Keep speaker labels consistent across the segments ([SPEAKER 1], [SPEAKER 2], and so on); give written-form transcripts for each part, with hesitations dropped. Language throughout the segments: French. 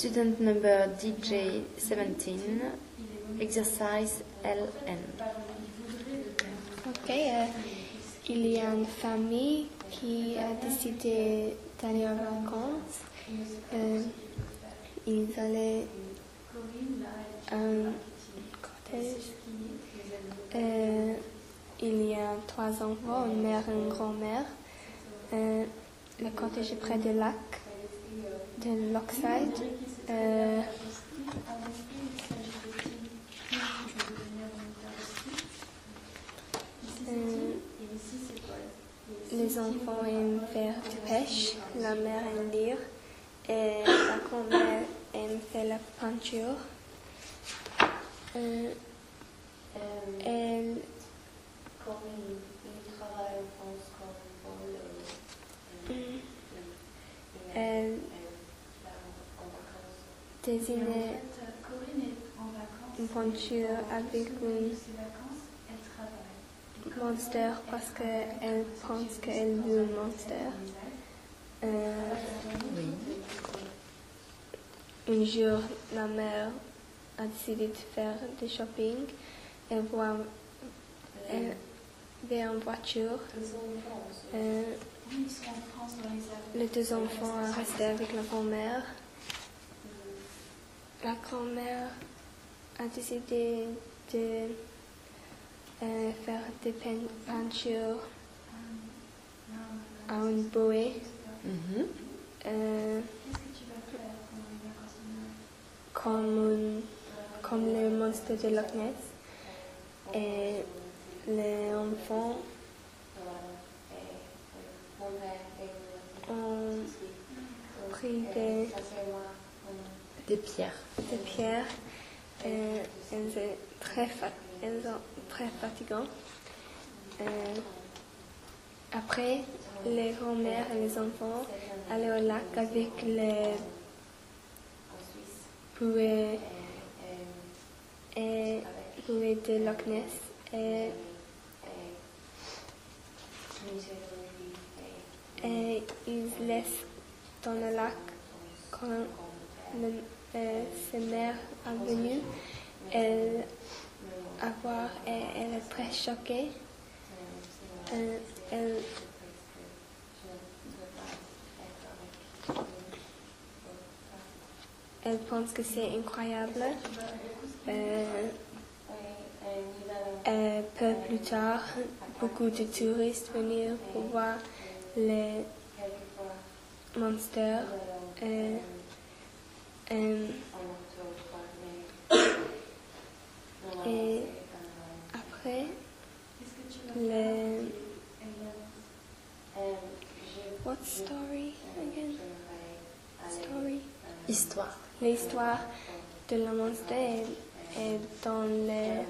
[SPEAKER 1] Student number DJ17, exercise LN.
[SPEAKER 2] Ok, il y a une famille qui a décidé d'aller en vacances. Ils allaient à un cottage. Il y a 3 enfants, une mère et une grand-mère. Le cottage est près du lac, de Lochside. Les enfants aiment faire du pêche, la mère aime lire et la grand-mère aime faire la peinture. Elle dessinait une peinture avec un monster parce qu'elle pense qu'elle veut un monster. Un jour, la mère a décidé de faire du shopping. Elle va en voiture. Les 2 enfants restaient avec la grand-mère. La grand-mère a décidé de faire des peintures à une bouée. Comme le monstre de Loch Ness. Et les enfants ont pris
[SPEAKER 1] Des pierres.
[SPEAKER 2] Elles sont très fatiguantes. Après, les grands-mères et les enfants allaient au lac avec les bouées de Loch Ness. Et ils laissent dans le lac quand sa mère est venue. Elle est très choquée. Elle pense que c'est incroyable. Peu plus tard, beaucoup de touristes venir pour voir les monsters. Et après, what story again?
[SPEAKER 1] Histoire.
[SPEAKER 2] L'histoire de la monstre est dans les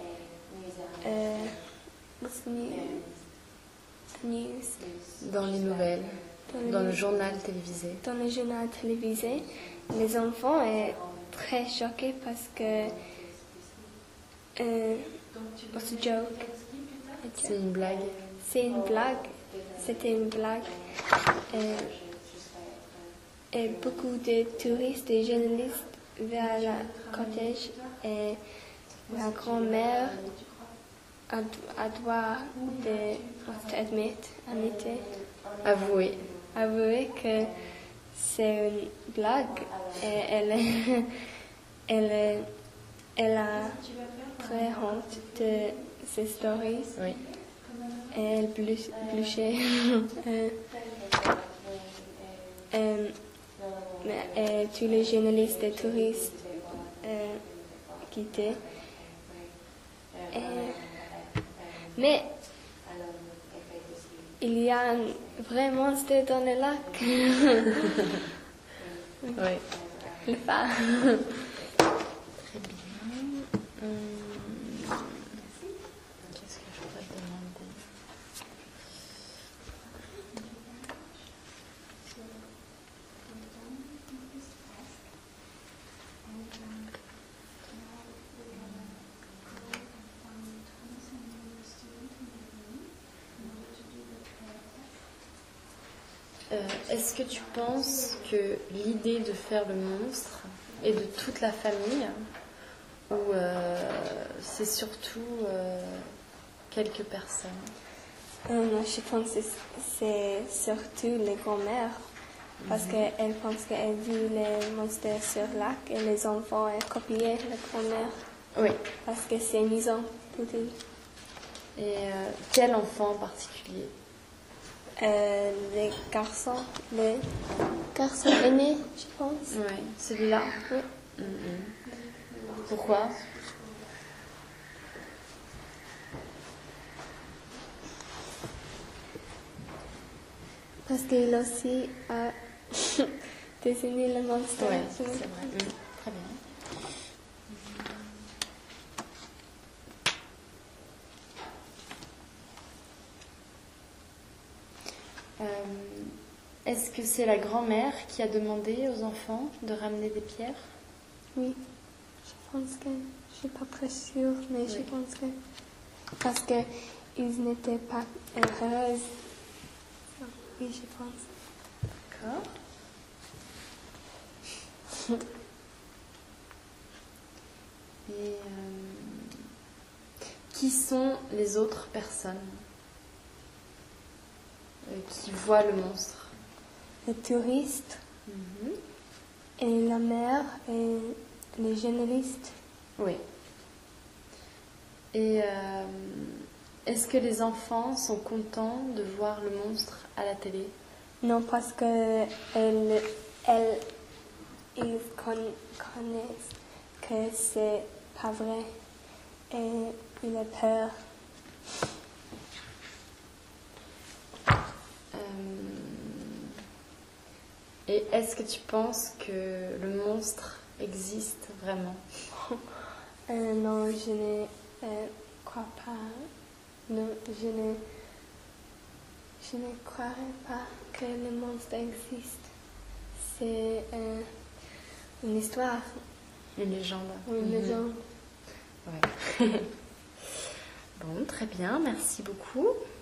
[SPEAKER 2] news.
[SPEAKER 1] Dans les nouvelles. Dans le journal télévisé.
[SPEAKER 2] Dans le journal télévisé. Les enfants sont très choqués parce que what's a joke?
[SPEAKER 1] C'est une blague.
[SPEAKER 2] C'est une blague. C'était une blague. Et beaucoup de touristes et journalistes vers la cottage et la grand-mère a droit avouer que c'est une blague et elle a très honte de ces stories.
[SPEAKER 1] Oui.
[SPEAKER 2] Et elle blushait. Et tous les journalistes et touristes quittaient. Mais il y a un vrai monstre dans le lac.
[SPEAKER 1] Oui.
[SPEAKER 2] Le phare.
[SPEAKER 1] Très bien. Qu'est-ce que je pourrais demander? Est-ce que tu penses que l'idée de faire le monstre est de toute la famille ou c'est surtout quelques personnes?
[SPEAKER 2] Je pense que c'est surtout les grand-mères. Parce qu'elle pense qu'elle vit les monstres sur lac et les enfants ont copié la grand-mère.
[SPEAKER 1] Oui.
[SPEAKER 2] Parce que c'est amusant pour eux.
[SPEAKER 1] Et quel enfant en particulier?
[SPEAKER 2] Les garçons aînés, je pense.
[SPEAKER 1] Oui, celui-là.
[SPEAKER 2] Oui.
[SPEAKER 1] Pourquoi?
[SPEAKER 2] Parce qu'il aussi a dessiné le monstre.
[SPEAKER 1] Oui, c'est vrai. Très bien. Est-ce que c'est la grand-mère qui a demandé aux enfants de ramener des pierres?
[SPEAKER 2] Oui, je pense que... Je ne suis pas très sûre, mais je pense que... Parce qu'ils n'étaient pas heureux. Oui, je pense.
[SPEAKER 1] D'accord. Et qui sont les autres personnes qui voient le monstre?
[SPEAKER 2] Les touristes et la mère et les journalistes.
[SPEAKER 1] Oui. Et est-ce que les enfants sont contents de voir le monstre à la télé?
[SPEAKER 2] Non, parce que ils connaissent que c'est pas vrai et il a peur.
[SPEAKER 1] Et est-ce que tu penses que le monstre existe vraiment?
[SPEAKER 2] Non, je ne crois pas. Non, je ne croirais pas que le monstre existe. C'est une histoire.
[SPEAKER 1] Une légende.
[SPEAKER 2] Une légende.
[SPEAKER 1] Ouais. Bon, très bien, merci beaucoup.